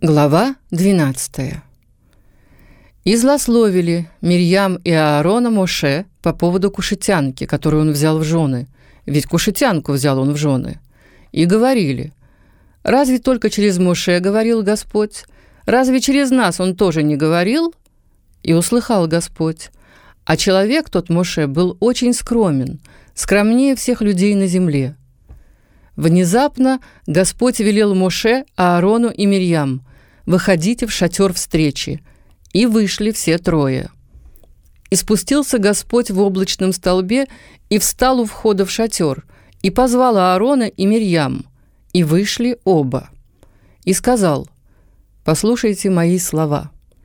Глава 12. «И злословили Мирьям и Аарона Моше по поводу кушетянки, которую он взял в жены, ведь кушетянку взял он в жены, и говорили: разве только через Моше говорил Господь? Разве через нас он тоже не говорил? И услыхал Господь. А человек тот Моше был очень скромен, скромнее всех людей на земле. Внезапно Господь велел Моше, Аарону и Мирьям: выходите в шатер встречи. И вышли все трое. И спустился Господь в облачном столбе и встал у входа в шатер, и позвал Аарона и Мирьям, и вышли оба. И сказал: послушайте мои слова.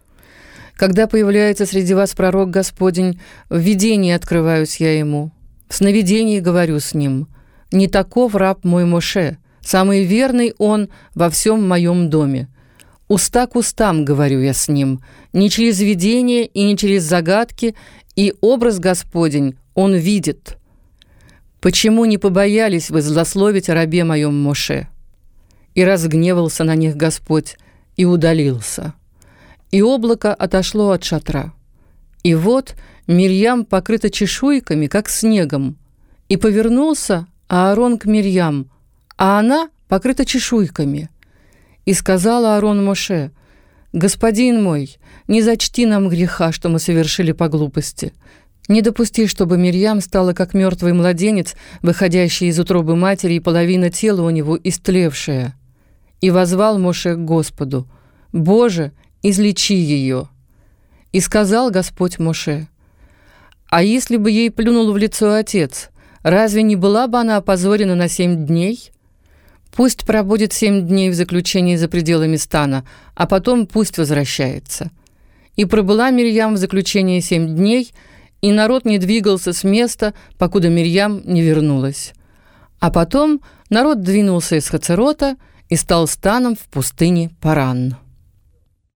Когда появляется среди вас пророк Господень, в видении открываюсь я ему, в сновидении говорю с ним: не таков раб мой Моше, самый верный он во всем моем доме. Уста к устам говорю я с ним, не через видение и не через загадки, и образ Господень он видит. Почему не побоялись вы злословить о рабе моем Моше? И разгневался на них Господь, и удалился. И облако отошло от шатра. И вот Мирьям покрыта чешуйками, как снегом. И повернулся Аарон к Мирьям, а она покрыта чешуйками. И сказал Аарон Моше: «Господин мой, не зачти нам греха, что мы совершили по глупости. Не допусти, чтобы Мирьям стала как мертвый младенец, выходящий из утробы матери, и половина тела у него истлевшая». И воззвал Моше к Господу: «Боже, излечи ее». И сказал Господь Моше: «А если бы ей плюнул в лицо отец, разве не была бы она опозорена на 7 дней? Пусть пробудет 7 дней в заключении за пределами стана, а потом пусть возвращается». И пробыла Мирьям в заключении 7 дней, и народ не двигался с места, покуда Мирьям не вернулась. А потом народ двинулся из Хацерота и стал станом в пустыне Паран.